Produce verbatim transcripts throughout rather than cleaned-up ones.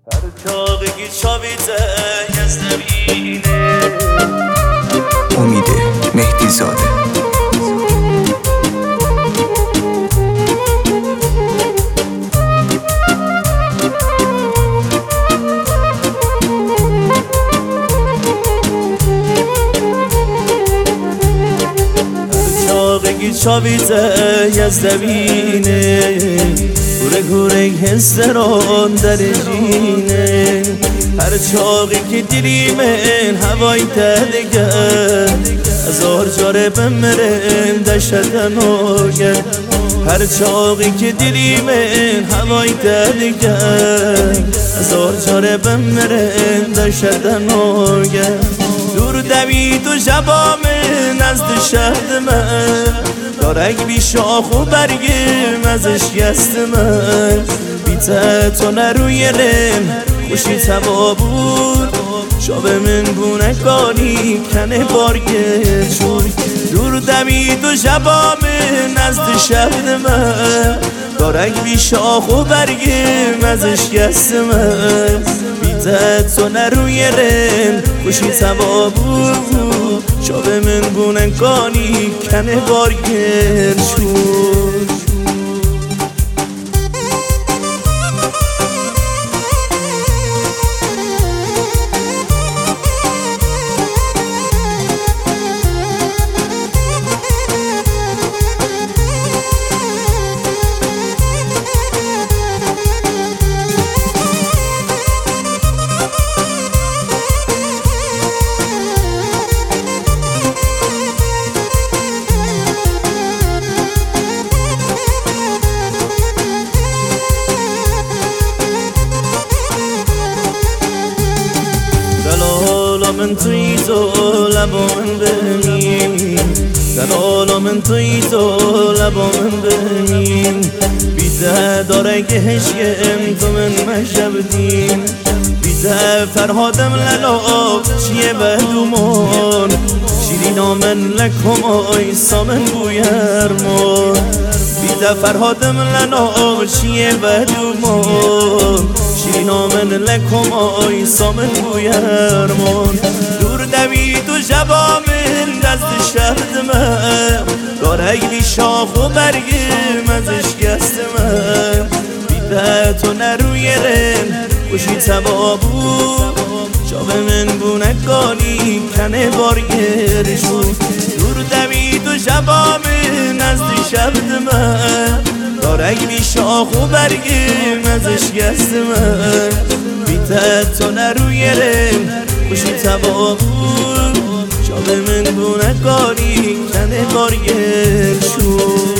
هر چاقی چاویزه یزدوینه امید مهدی زاده. چاقی چاویزه یزدوینه گوره گوره هستران در جینه هر چاقی که دیری من هوای تدگه هزار جاره بمرن دشتن آگه هر چاقی که دیری من هوای تدگه هزار جاره بمرن دشتن آگه دور دوید و جبا من نزد شهد من دارک بی شاخ و برگم ازش گست من بیته تو نروی رم خوشی تبا بود شاب من بونه کاری کنه بارگه چون دور دمید و جبا من نزد شهد من دارک بی شاخ و برگم ازش گست من بیته تو نروی رم خوشی تبا بود شاب من بونه کاری کنه بارگه چون من توی تو لبا من بمین دلالا من توی تو لبا من بمین بیده داره که هشگم تو من مشب دین بیده فرهادم للا چیه بدومان شیرینا من لکم آیسا من بویرمان بیده فرهادم للا چیه بدومان شیرینا من لکم آیسا من بویرمان دور دوید و جبا من دست شهد من دارک بی شاخ و برگم ازش گست من بیده تو نروی رم خوشی تبا بود شاب من بونه کاری کنه بارگرشون دور دوید و جبا من نزد شهد من دارک بی شاخ و برگم ازش گست من بیته تو نروی رم خوشی تبا بود شاب من بونه کاری کنه بارگرشون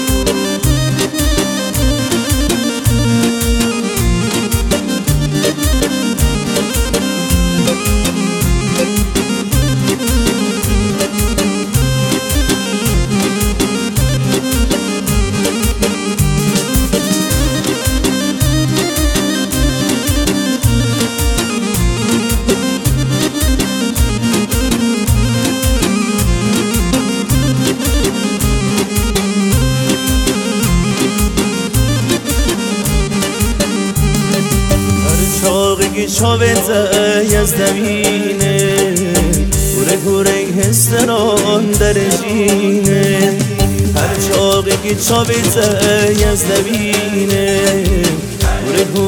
چاقی چاویزه یزدوینه گوره گوره هستران در جینه هر چاقی چاویزه یزدوینه